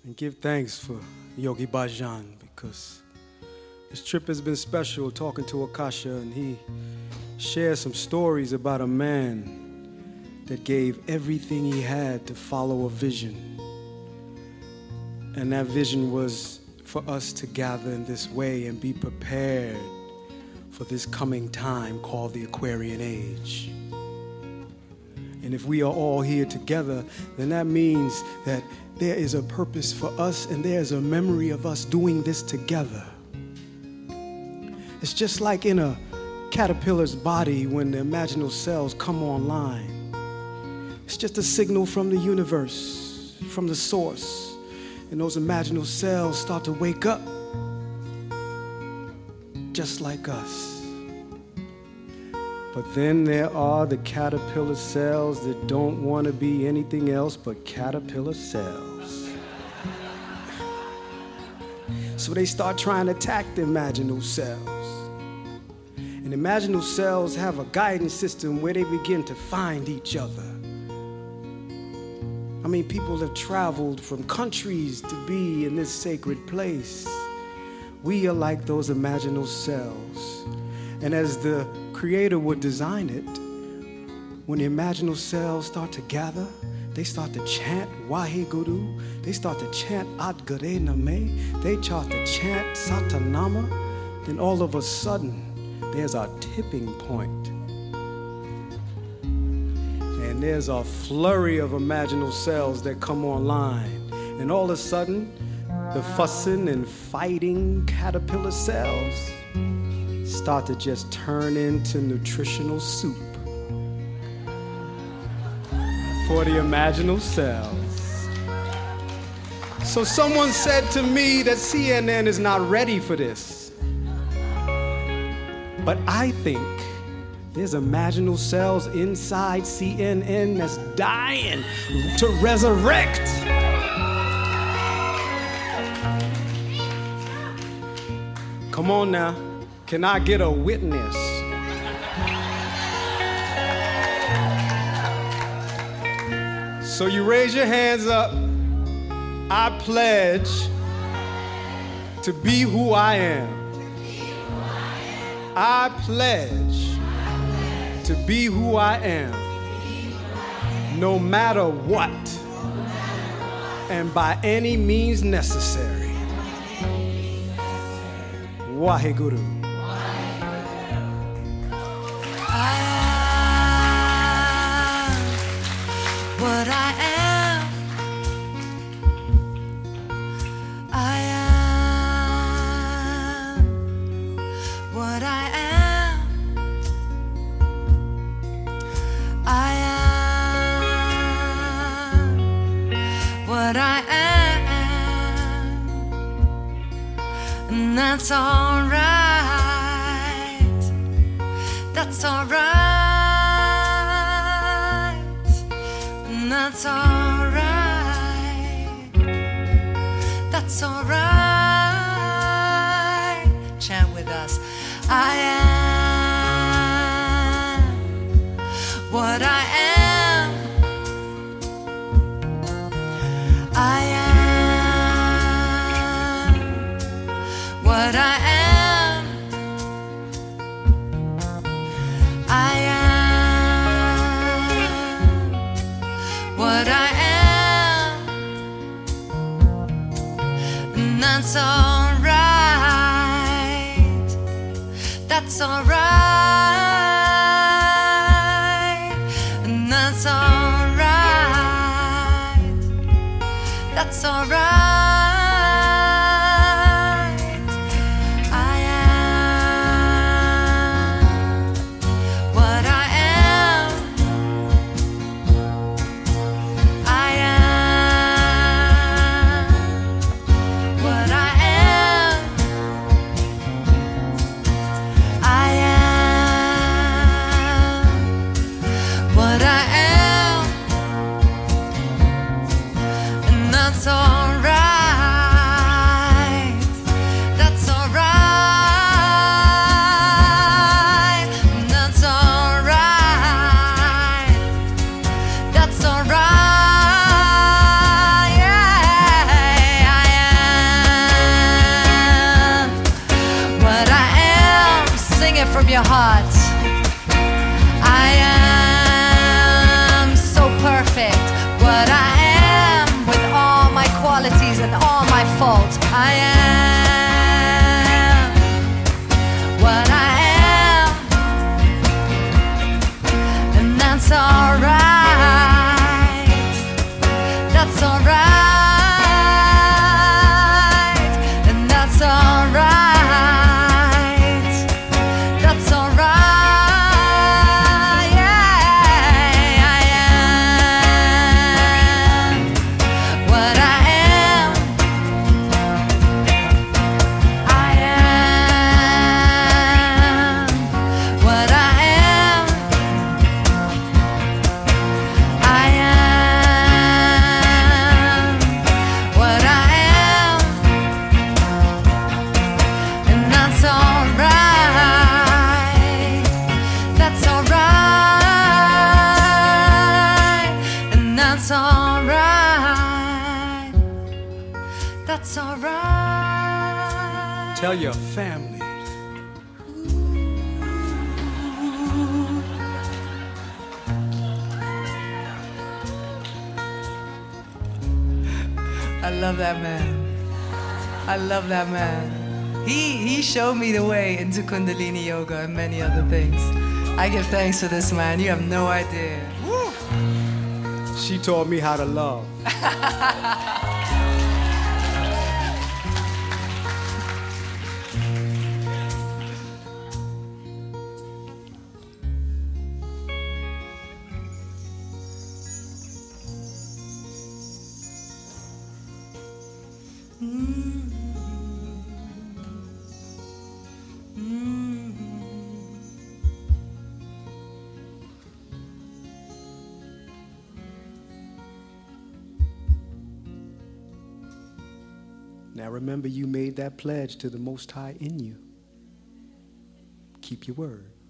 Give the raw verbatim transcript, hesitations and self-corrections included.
and give thanks for Yogi Bhajan, because this trip has been special, talking to Akasha, and he shares some stories about a man that gave everything he had to follow a vision. And that vision was for us to gather in this way and be prepared for this coming time called the Aquarian Age. And if we are all here together, then that means that there is a purpose for us and there's a memory of us doing this together. It's just like in a caterpillar's body when the imaginal cells come online. It's just a signal from the universe, from the source. And those imaginal cells start to wake up, just like us. But then there are the caterpillar cells that don't want to be anything else but caterpillar cells. So they start trying to attack the imaginal cells. And imaginal cells have a guidance system where they begin to find each other. I mean, people have traveled from countries to be in this sacred place. We are like those imaginal cells. And as the Creator would design it, when the imaginal cells start to gather, they start to chant Waheguru, they start to chant Adgare Name, they start to chant Satanama, then all of a sudden, there's a tipping point. And there's a flurry of imaginal cells that come online. And all of a sudden, the fussing and fighting caterpillar cells start to just turn into nutritional soup for the imaginal cells. So someone said to me that C N N is not ready for this. But I think there's imaginal cells inside C N N that's dying to resurrect. Come on now. Can I get a witness? So you raise your hands up. I pledge to be who I am. I pledge to be who I am, no matter what, and by any means necessary. Waheguru. What I am, I am what I am, I am what I am, and that's all right, that's all right. That's all right. That's all right. Chant with us. I am what I am. I am what I am. I am what I am, and that's all right, that's all right, and that's all right, that's all right. I am what I am. I am what I am. I am what I am, and that's all right. That's all right. And that's all right. That's all right. Yeah. your heart. I am so perfect, what I am, with all my qualities and all my faults. I am what I am, and that's alright. That's alright, and that's alright. That's alright. Yeah, I am what I am. I am what I am. I am what I am, and that's alright. That's alright, and that's alright. That's alright. Tell your family. I love that man. I love that man. He he showed me the way into Kundalini yoga and many other things. I give thanks to this man. You have no idea. She taught me how to love. Now remember, you made that pledge to the Most High in you. Keep your word.